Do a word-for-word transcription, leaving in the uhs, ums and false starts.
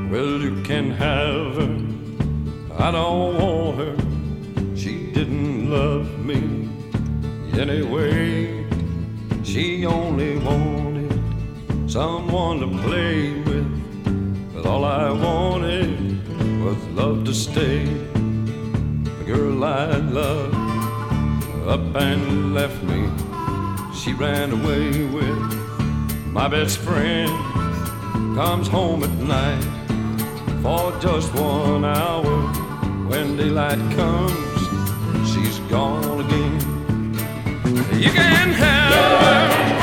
Well, you can have her, I don't want her. She didn't love me anyway. She only wanted someone to play with, but all I wanted was love to stay. The girl I loved up and left me. She ran away with my best friend. Comes home at night for just one hour. When daylight comes, she's gone again. You can have her,